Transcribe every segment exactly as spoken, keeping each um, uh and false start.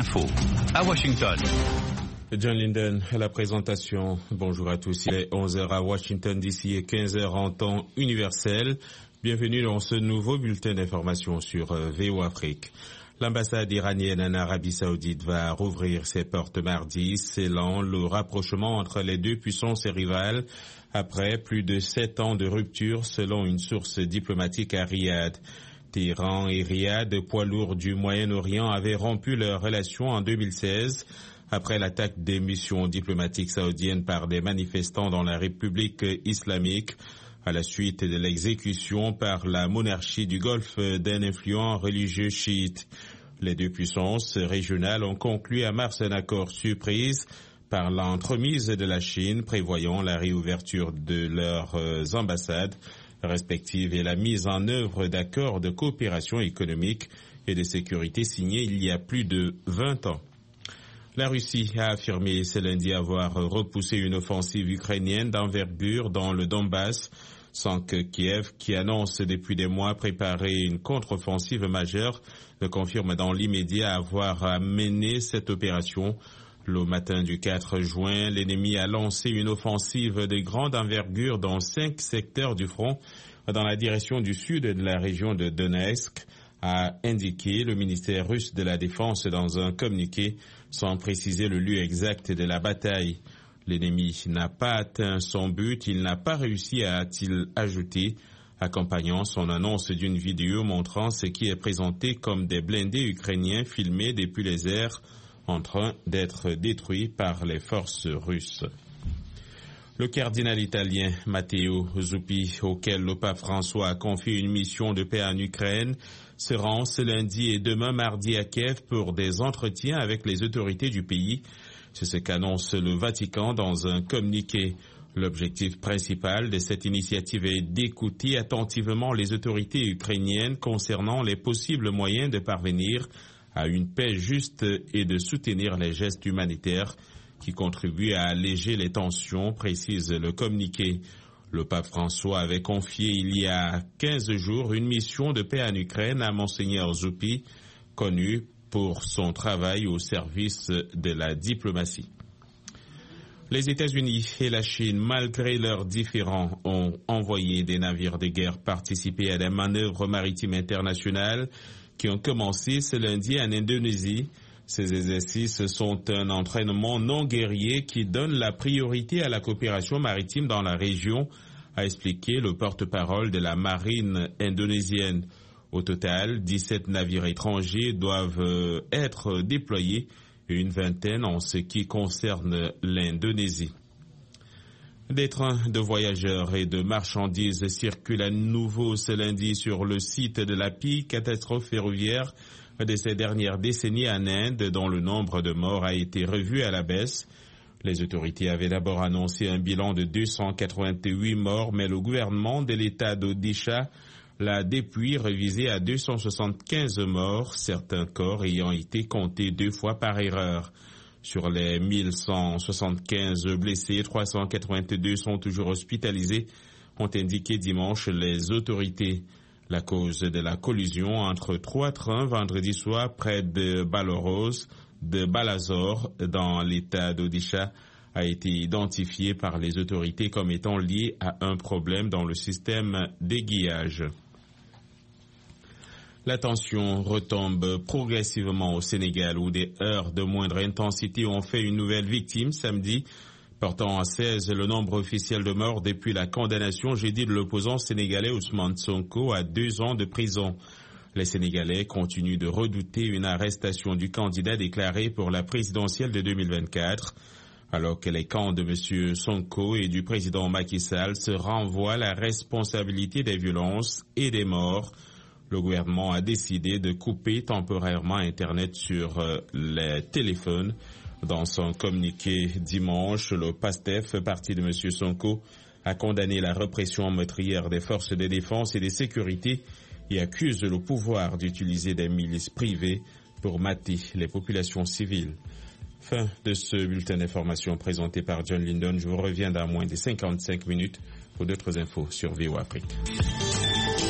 l'info à Washington. John Linden à la présentation. Bonjour à tous. Il est onze heures à Washington D C et quinze heures en temps universel. Bienvenue dans ce nouveau bulletin d'information sur V O Afrique. L'ambassade iranienne en Arabie Saoudite va rouvrir ses portes mardi, scellant le rapprochement entre les deux puissances rivales après plus de sept ans de rupture, selon une source diplomatique à Riyad. Téhéran et Riyad, poids lourds du Moyen-Orient, avaient rompu leurs relations en deux mille seize après l'attaque des missions diplomatiques saoudiennes par des manifestants dans la République islamique, à la suite de l'exécution par la monarchie du Golfe d'un influent religieux chiite. Les deux puissances régionales ont conclu à mars un accord surprise par l'entremise de la Chine, prévoyant la réouverture de leurs ambassades respectives et la mise en œuvre d'accords de coopération économique et de sécurité signés il y a plus de vingt ans. La Russie a affirmé ce lundi avoir repoussé une offensive ukrainienne d'envergure dans le Donbass, sans que Kiev, qui annonce depuis des mois préparer une contre-offensive majeure, ne confirme dans l'immédiat avoir mené cette opération. Le matin du quatre juin, l'ennemi a lancé une offensive de grande envergure dans cinq secteurs du front, dans la direction du sud de la région de Donetsk, a indiqué le ministère russe de la Défense dans un communiqué, sans préciser le lieu exact de la bataille. L'ennemi n'a pas atteint son but, il n'a pas réussi, a-t-il ajouté, accompagnant son annonce d'une vidéo montrant ce qui est présenté comme des blindés ukrainiens filmés depuis les airs en train d'être détruits par les forces russes. Le cardinal italien Matteo Zuppi, auquel le pape François a confié une mission de paix en Ukraine, se rend ce lundi et demain mardi à Kiev pour des entretiens avec les autorités du pays. C'est ce qu'annonce le Vatican dans un communiqué. L'objectif principal de cette initiative est d'écouter attentivement les autorités ukrainiennes concernant les possibles moyens de parvenir à une paix juste et de soutenir les gestes humanitaires qui contribuent à alléger les tensions, précise le communiqué. Le pape François avait confié il y a quinze jours une mission de paix en Ukraine à Monseigneur Zuppi, connu pour son travail au service de la diplomatie. Les États-Unis et la Chine, malgré leurs différends, ont envoyé des navires de guerre participer à des manœuvres maritimes internationales qui ont commencé ce lundi en Indonésie. Ces exercices sont un entraînement non guerrier qui donne la priorité à la coopération maritime dans la région, a expliqué le porte-parole de la marine indonésienne. Au total, dix-sept navires étrangers doivent être déployés et une vingtaine en ce qui concerne l'Indonésie. Des trains de voyageurs et de marchandises circulent à nouveau ce lundi sur le site de la pire catastrophe ferroviaire de ces dernières décennies en Inde, dont le nombre de morts a été revu à la baisse. Les autorités avaient d'abord annoncé un bilan de deux cent quatre-vingt-huit morts, mais le gouvernement de l'État d'Odisha l'a depuis révisé à deux cent soixante-quinze morts, certains corps ayant été comptés deux fois par erreur. Sur les mille cent soixante-quinze blessés, trois cent quatre-vingt-deux sont toujours hospitalisés, ont indiqué dimanche les autorités. La cause de la collision entre trois trains vendredi soir près de Balaros, de Balasore, dans l'état d'Odisha, a été identifiée par les autorités comme étant liée à un problème dans le système d'aiguillage. La tension retombe progressivement au Sénégal où des heurts de moindre intensité ont fait une nouvelle victime samedi, portant à seize le nombre officiel de morts depuis la condamnation jeudi de l'opposant sénégalais Ousmane Sonko à deux ans de prison. Les Sénégalais continuent de redouter une arrestation du candidat déclaré pour la présidentielle de deux mille vingt-quatre, alors que les camps de M. Sonko et du président Macky Sall se renvoient la responsabilité des violences et des morts. Le gouvernement a décidé de couper temporairement Internet sur euh, les téléphones. Dans son communiqué dimanche, le PASTEF, parti de M. Sonko, a condamné la répression meurtrière des forces de défense et de sécurité et accuse le pouvoir d'utiliser des milices privées pour mater les populations civiles. Fin de ce bulletin d'information présenté par John Linden. Je vous reviens dans moins de cinquante-cinq minutes pour d'autres infos sur V O A Afrique.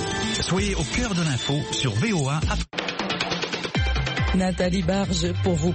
Soyez au cœur de l'info sur V O A Afrique. Nathalie Barge pour vous